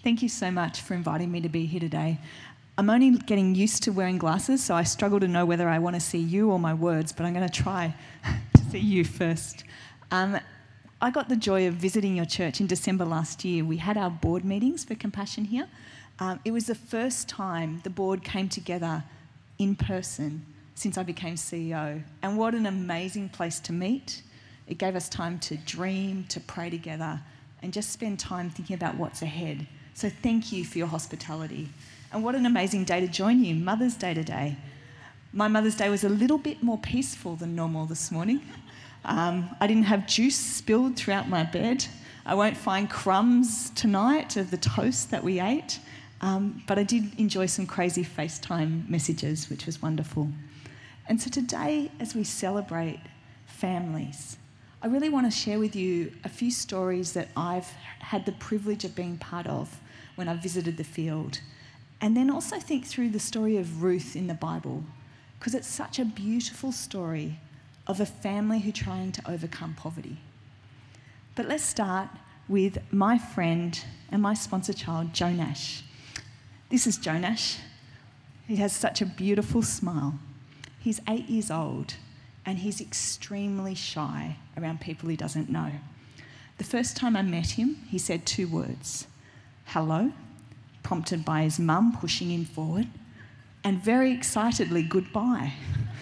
Thank you so much for inviting me to be here today. I'm only getting used to wearing glasses, so I struggle to know whether I want to see you or my words, but I'm going to try to see you first. I got the joy of visiting your church in December last year. We had our board meetings for Compassion here. It was the first time the board came together in person since I became CEO. And what an amazing place to meet. It gave us time to dream, to pray together, and just spend time thinking about what's ahead. So thank you for your hospitality. And what an amazing day to join you, Mother's Day today. My Mother's Day was a little bit more peaceful than normal this morning. I didn't have juice spilled throughout my bed. I won't find crumbs tonight of the toast that we ate. But I did enjoy some crazy FaceTime messages, which was wonderful. And so today, as we celebrate families, I really want to share with you a few stories that I've had the privilege of being part of when I visited the field. And then also think through the story of Ruth in the Bible, because it's such a beautiful story of a family who are trying to overcome poverty. But let's start with my friend and my sponsor child, Jonash. This is Jonash. He has such a beautiful smile. He's 8 years old and he's extremely shy around people he doesn't know. The first time I met him, he said 2 words, hello, prompted by his mum pushing him forward, and very excitedly, goodbye.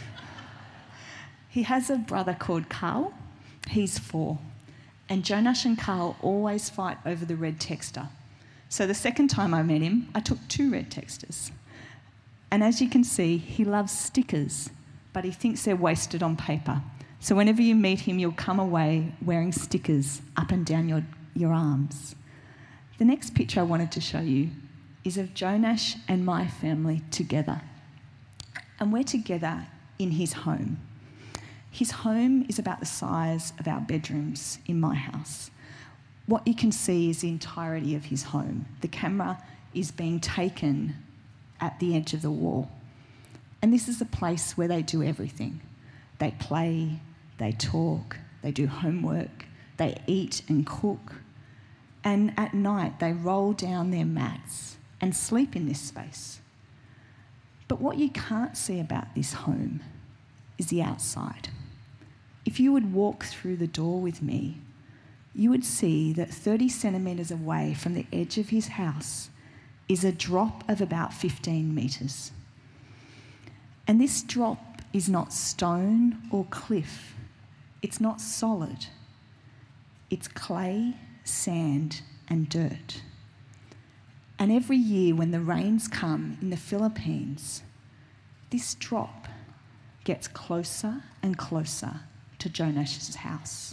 He has a brother called Carl. He's 4. And Jonash and Carl always fight over the red texter. So the second time I met him, I took 2 red texters. And as you can see, he loves stickers, but he thinks they're wasted on paper. So whenever you meet him, you'll come away wearing stickers up and down your arms. The next picture I wanted to show you is of Jonash and my family together. And we're together in his home. His home is about the size of our bedrooms in my house. What you can see is the entirety of his home. The camera is being taken at the edge of the wall. And this is a place where they do everything. They play, they talk, they do homework, they eat and cook. And at night, they roll down their mats and sleep in this space. But what you can't see about this home is the outside. If you would walk through the door with me, you would see that 30 centimetres away from the edge of his house is a drop of about 15 metres. And this drop is not stone or cliff. It's not solid. It's clay, sand, and dirt. And every year when the rains come in the Philippines, this drop gets closer and closer to Jonash's house.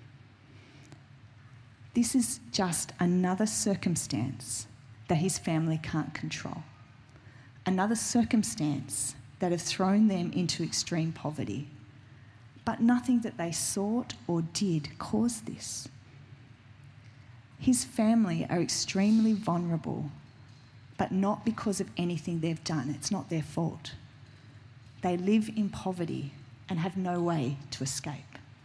This is just another circumstance that his family can't control. Another circumstance that have thrown them into extreme poverty. But nothing that they sought or did caused this. His family are extremely vulnerable, but not because of anything they've done. It's not their fault. They live in poverty and have no way to escape.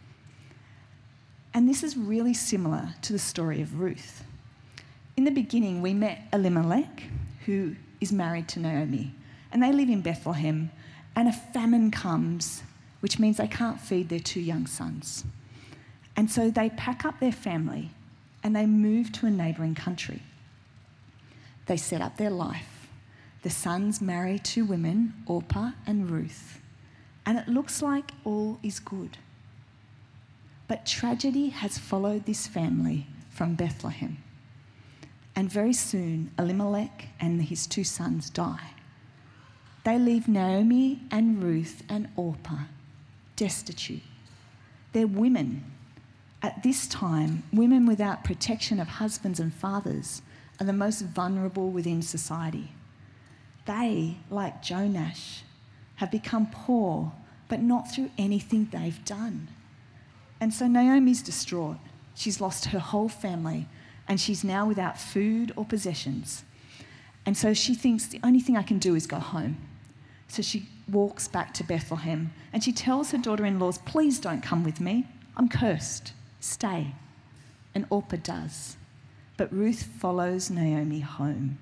And this is really similar to the story of Ruth. In the beginning, we met Elimelech, who is married to Naomi, and they live in Bethlehem, and a famine comes, which means they can't feed their 2 young sons. And so they pack up their family and they move to a neighbouring country. They set up their life. The sons marry 2 women, Orpah and Ruth, and it looks like all is good. But tragedy has followed this family from Bethlehem. And very soon, Elimelech and his 2 sons die. They leave Naomi and Ruth and Orpah destitute. They're women. At this time, women without protection of husbands and fathers are the most vulnerable within society. They, like Jonash, have become poor, but not through anything they've done. And so Naomi's distraught. She's lost her whole family, and she's now without food or possessions. And so she thinks the only thing I can do is go home. So she walks back to Bethlehem, and she tells her daughter-in-laws, please don't come with me. I'm cursed. Stay. And Orpah does. but Ruth follows Naomi home.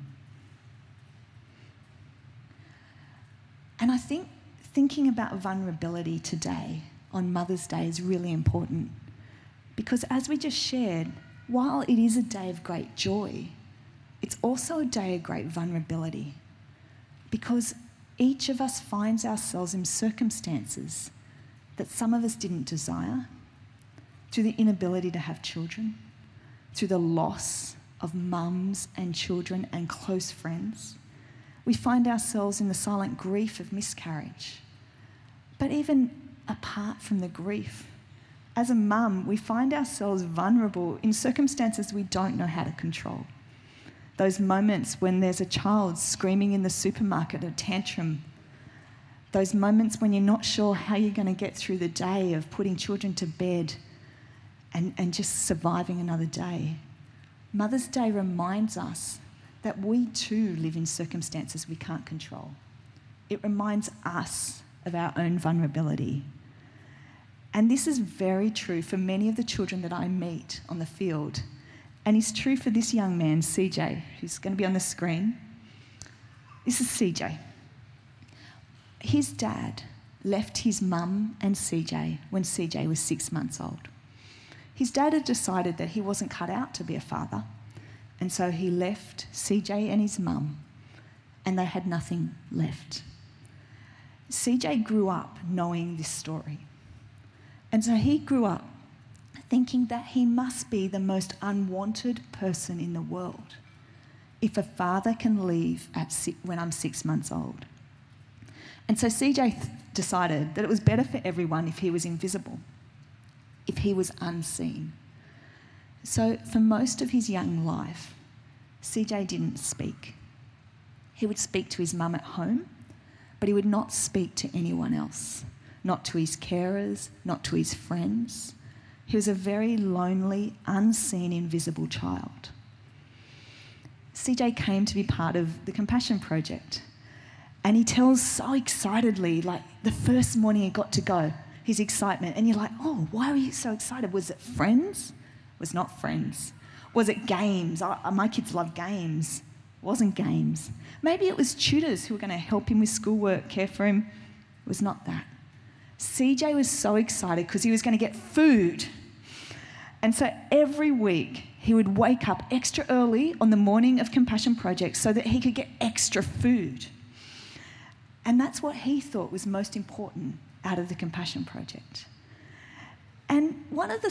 And I think thinking about vulnerability today on Mother's Day is really important, because as we just shared, while it is a day of great joy, it's also a day of great vulnerability, because each of us finds ourselves in circumstances that some of us didn't desire, through the inability to have children, through the loss of mums and children and close friends. We find ourselves in the silent grief of miscarriage. But even apart from the grief, as a mum, we find ourselves vulnerable in circumstances we don't know how to control. Those moments when there's a child screaming in the supermarket, a tantrum. Those moments when you're not sure how you're going to get through the day of putting children to bed and just surviving another day. Mother's Day reminds us that we too live in circumstances we can't control. It reminds us of our own vulnerability. And this is very true for many of the children that I meet on the field. And it's true for this young man, CJ, who's going to be on the screen. This is CJ. His dad left his mum and CJ when CJ was 6 months old. His dad had decided that he wasn't cut out to be a father, and so he left CJ and his mum, and they had nothing left. CJ grew up knowing this story. And so he grew up thinking that he must be the most unwanted person in the world if a father can leave when I'm 6 months old. And so CJ decided that it was better for everyone if he was invisible, if he was unseen. So for most of his young life, CJ didn't speak. He would speak to his mum at home, but he would not speak to anyone else, not to his carers, not to his friends. He was a very lonely, unseen, invisible child. CJ came to be part of the Compassion Project, and he tells so excitedly, like the first morning he got to go, his excitement, and you're like, oh, why were you so excited? Was it friends? It was not friends. Was it games? My kids love games. It wasn't games. Maybe it was tutors who were going to help him with schoolwork, care for him. It was not that. CJ was so excited because he was going to get food. And so every week he would wake up extra early on the morning of Compassion Project so that he could get extra food. And that's what he thought was most important out of the Compassion Project. And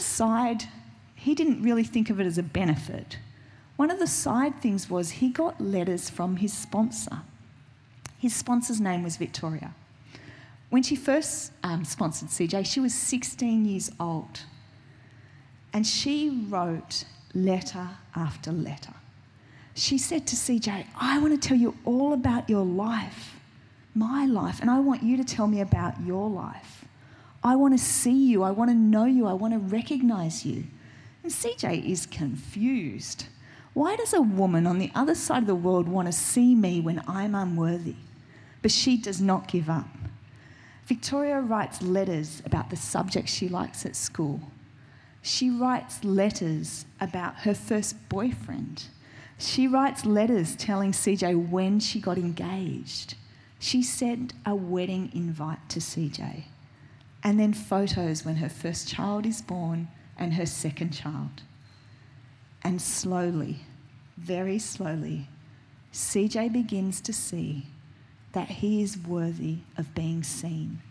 he didn't really think of it as a benefit. One of the side things was he got letters from his sponsor. His sponsor's name was Victoria. When she first sponsored CJ, she was 16 years old. And she wrote letter after letter. She said to CJ, I want to tell you all about your life, my life, and I want you to tell me about your life. I want to see you. I want to know you. I want to recognise you. And CJ is confused. Why does a woman on the other side of the world want to see me when I'm unworthy? But she does not give up. Victoria writes letters about the subjects she likes at school. She writes letters about her first boyfriend. She writes letters telling CJ when she got engaged. She sent a wedding invite to CJ. And then photos when her first child is born and her second child. And slowly, very slowly, CJ begins to see that he is worthy of being seen.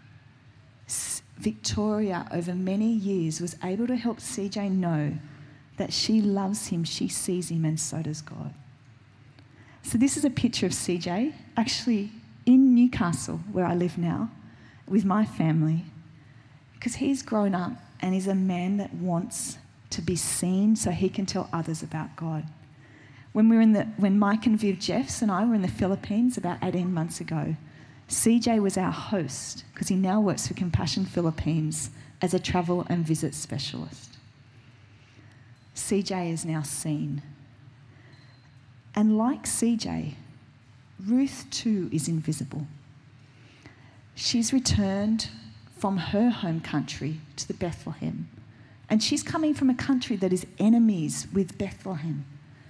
Victoria, over many years, was able to help CJ know that she loves him, she sees him, and so does God. So this is a picture of CJ, actually in Newcastle, where I live now, with my family, because he's grown up and is a man that wants to be seen so he can tell others about God. When Mike and Viv Jeffs and I were in the Philippines about 18 months ago, CJ was our host because he now works for Compassion Philippines as a travel and visit specialist. CJ is now seen. And like CJ, Ruth too is invisible. She's returned from her home country to the Bethlehem. And she's coming from a country that is enemies with Bethlehem.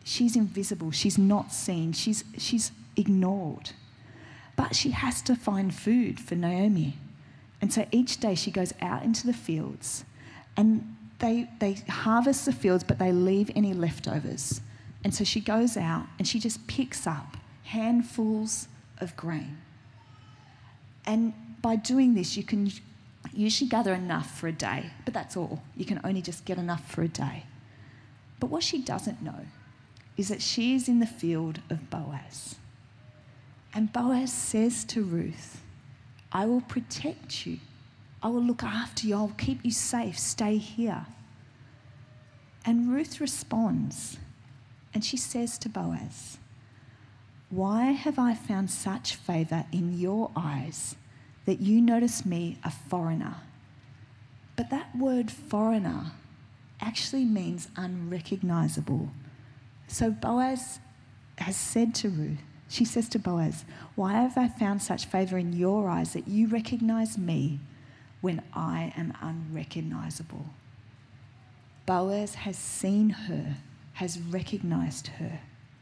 she's invisible, she's not seen, she's ignored. But she has to find food for Naomi. And so each day she goes out into the fields and they harvest the fields, but they leave any leftovers. And so she goes out and she just picks up handfuls of grain. And by doing this, you can usually gather enough for a day, but that's all. You can only just get enough for a day. But what she doesn't know is that she is in the field of Boaz. And Boaz says to Ruth, I will protect you. I will look after you. I will keep you safe. Stay here. And Ruth responds, and she says to Boaz, why have I found such favour in your eyes that you notice me a foreigner? But that word foreigner actually means unrecognisable. So Boaz has said to Ruth, she says to Boaz, why have I found such favour in your eyes that you recognise me when I am unrecognisable? Boaz has seen her, has recognised her.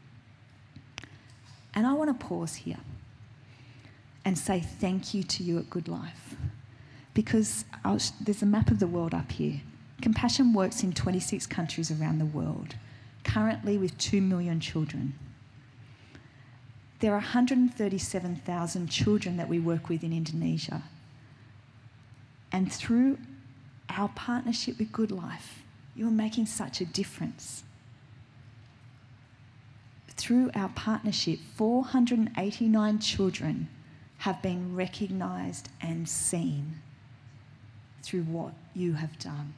And I want to pause here and say thank you to you at Good Life, because there's a map of the world up here. Compassion works in 26 countries around the world, currently with 2 million children. There are 137,000 children that we work with in Indonesia. And through our partnership with Good Life, you are making such a difference. Through our partnership, 489 children have been recognised and seen through what you have done.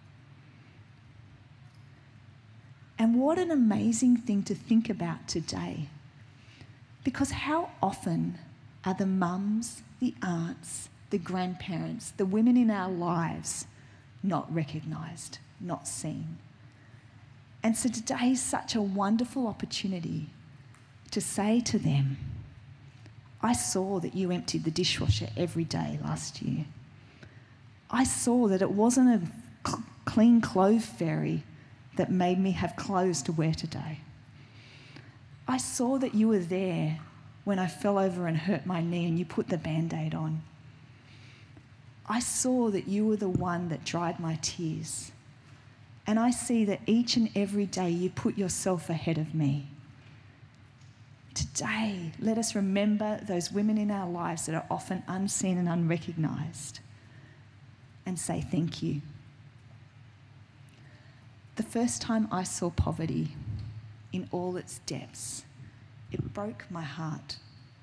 And what an amazing thing to think about today. Because how often are the mums, the aunts, the grandparents, the women in our lives not recognised, not seen? And so today is such a wonderful opportunity to say to them, I saw that you emptied the dishwasher every day last year. I saw that it wasn't a clean clothes fairy that made me have clothes to wear today. I saw that you were there when I fell over and hurt my knee and you put the Band-Aid on. I saw that you were the one that dried my tears. And I see that each and every day you put yourself ahead of me. Today, let us remember those women in our lives that are often unseen and unrecognised and say thank you. The first time I saw poverty in all its depths, it broke my heart.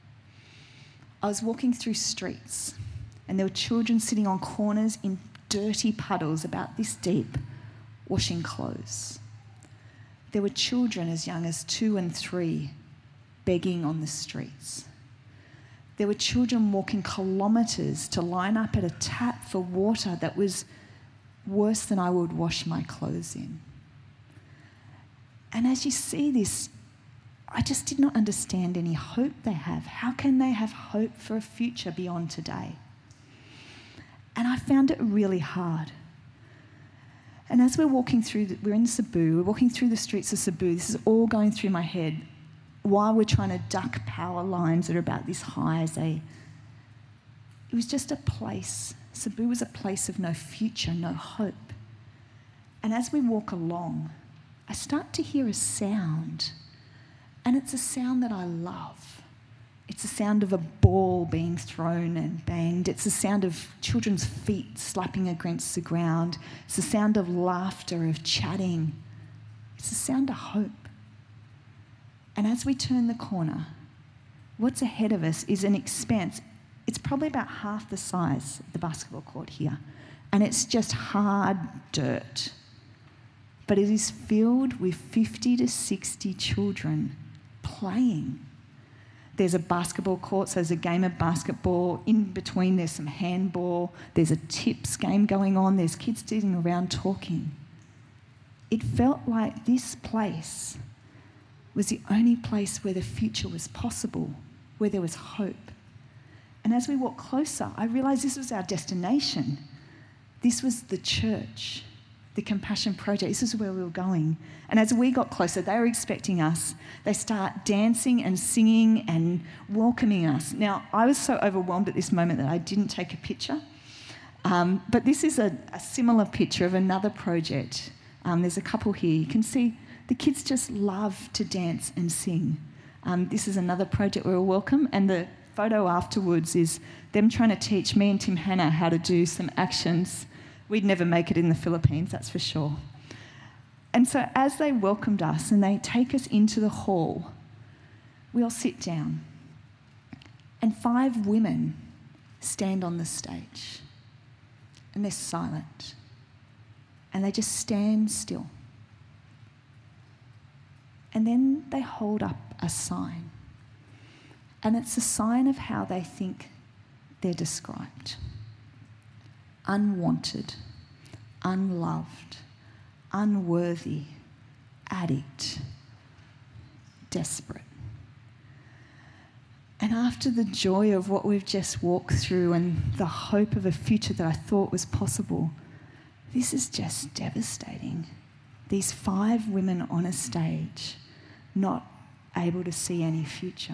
I was walking through streets and there were children sitting on corners in dirty puddles about this deep, washing clothes. There were children as young as 2 and 3 begging on the streets. There were children walking kilometres to line up at a tap for water that was worse than I would wash my clothes in. And as you see this, I just did not understand any hope they have. How can they have hope for a future beyond today? And I found it really hard. And as we're walking through, we're in Cebu, we're walking through the streets of Cebu, this is all going through my head while we're trying to duck power lines that are about this high it was just a place. Cebu was a place of no future, no hope. And as we walk along, I start to hear a sound. And it's a sound that I love. It's the sound of a ball being thrown and banged. It's the sound of children's feet slapping against the ground. It's the sound of laughter, of chatting. It's the sound of hope. And as we turn the corner, what's ahead of us is an expanse. It's probably about half the size of the basketball court here. And it's just hard dirt. But it is filled with 50 to 60 children playing. There's a basketball court, so there's a game of basketball. In between, there's some handball. There's a tips game going on. There's kids sitting around talking. It felt like this place was the only place where the future was possible, where there was hope. And as we walked closer, I realised this was our destination. This was the church. the Compassion Project. This is where we were going. And as we got closer, they were expecting us. They start dancing and singing and welcoming us. Now, I was so overwhelmed at this moment that I didn't take a picture. But this is a similar picture of another project. There's a couple here. You can see the kids just love to dance and sing. This is another project where we're welcome. And the photo afterwards is them trying to teach me and Tim Hanna how to do some actions. We'd never make it in the Philippines, that's for sure. And so as they welcomed us and they take us into the hall, we all sit down. And 5 women stand on the stage. And they're silent. And they just stand still. And then they hold up a sign. And it's a sign of how they think they're described. Unwanted, unloved, unworthy, addict, desperate. And after the joy of what we've just walked through and the hope of a future that I thought was possible, this is just devastating. These 5 women on a stage, not able to see any future.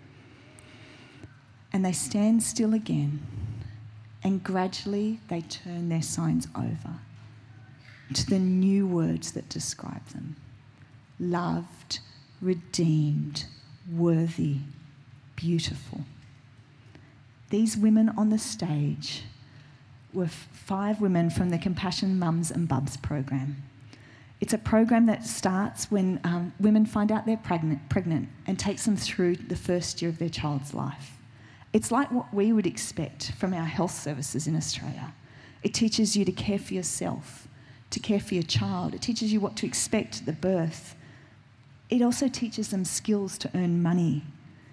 And they stand still again, and gradually they turn their signs over to the new words that describe them. Loved, redeemed, worthy, beautiful. These women on the stage were 5 women from the Compassion Mums and Bubs program. It's a program that starts when women find out they're pregnant and takes them through the first year of their child's life. It's like what we would expect from our health services in Australia. It teaches you to care for yourself, to care for your child. It teaches you what to expect at the birth. It also teaches them skills to earn money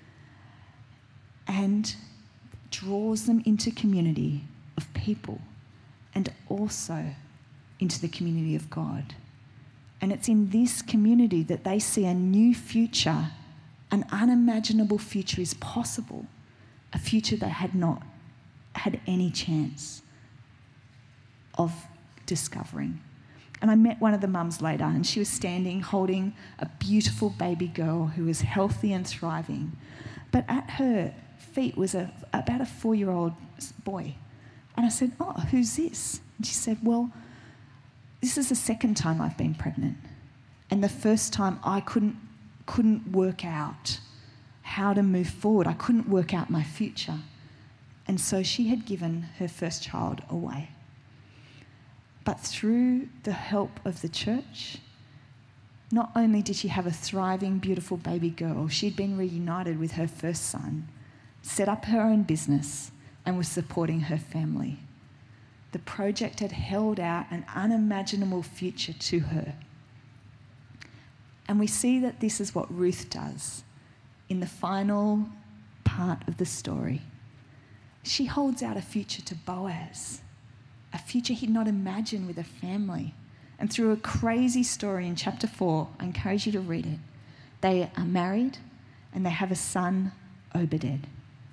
and draws them into community of people and also into the community of God. And it's in this community that they see a new future, an unimaginable future is possible, a future they had not had any chance of discovering. And I met one of the mums later, and she was standing holding a beautiful baby girl who was healthy and thriving. But at her feet was about a 4-year-old boy. And I said, "Oh, who's this?" And she said, "Well, this is the second time I've been pregnant. And the first time I couldn't work out how to move forward. I couldn't work out my future." And so she had given her first child away. But through the help of the church, not only did she have a thriving, beautiful baby girl, she'd been reunited with her first son, set up her own business, and was supporting her family. The project had held out an unimaginable future to her. And we see that this is what Ruth does in the final part of the story. She holds out a future to Boaz, a future he'd not imagined with a family. And through a crazy story in chapter 4, I encourage you to read it, they are married and they have a son, Obed.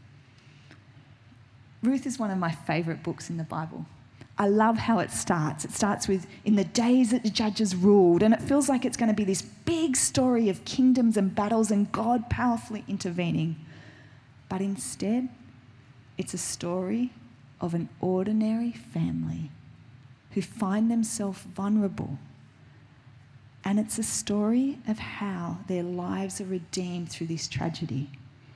Ruth is one of my favourite books in the Bible. I love how it starts. It starts with, in the days that the judges ruled, and it feels like it's going to be this big story of kingdoms and battles and God powerfully intervening. But instead, it's a story of an ordinary family who find themselves vulnerable. And it's a story of how their lives are redeemed through this tragedy.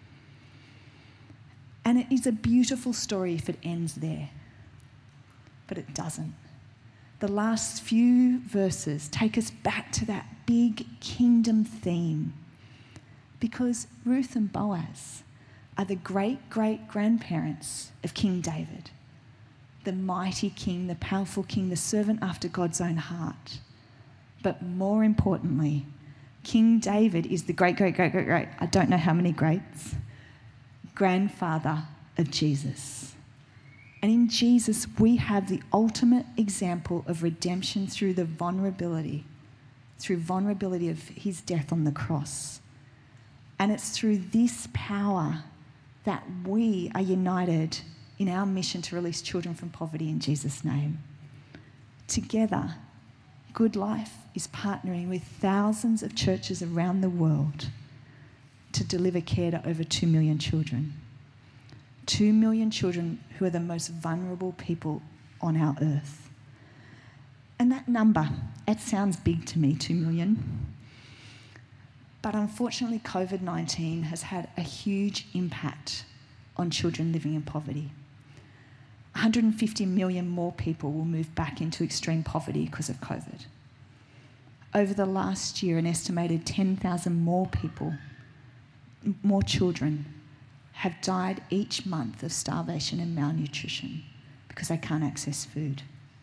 And it is a beautiful story if it ends there. But it doesn't. The last few verses take us back to that big kingdom theme. Because Ruth and Boaz are the great-great-grandparents of King David, the mighty king, the powerful king, the servant after God's own heart. But more importantly, King David is the great, I don't know how many greats, grandfather of Jesus. And in Jesus, we have the ultimate example of redemption through vulnerability of his death on the cross. And it's through this power that we are united in our mission to release children from poverty in Jesus' name. Together, Good Life is partnering with thousands of churches around the world to deliver care to over 2 million children. 2 million children who are the most vulnerable people on our earth. And that number, it sounds big to me, 2 million. But unfortunately, COVID-19 has had a huge impact on children living in poverty. 150 million more people will move back into extreme poverty because of COVID. Over the last year, an estimated 10,000 more people, more children, have died each month of starvation and malnutrition because they can't access food.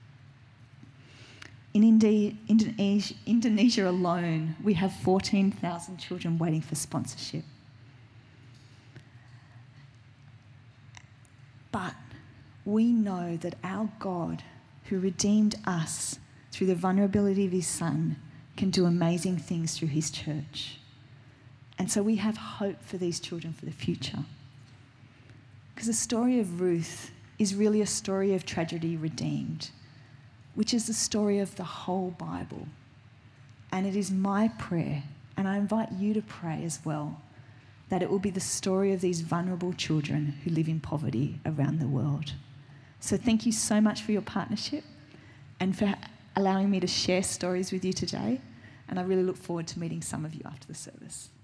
In Indonesia alone, we have 14,000 children waiting for sponsorship. But we know that our God, who redeemed us through the vulnerability of his Son, can do amazing things through his church. And so we have hope for these children for the future. Because the story of Ruth is really a story of tragedy redeemed, which is the story of the whole Bible. And it is my prayer, and I invite you to pray as well, that it will be the story of these vulnerable children who live in poverty around the world. So thank you so much for your partnership and for allowing me to share stories with you today. And I really look forward to meeting some of you after the service.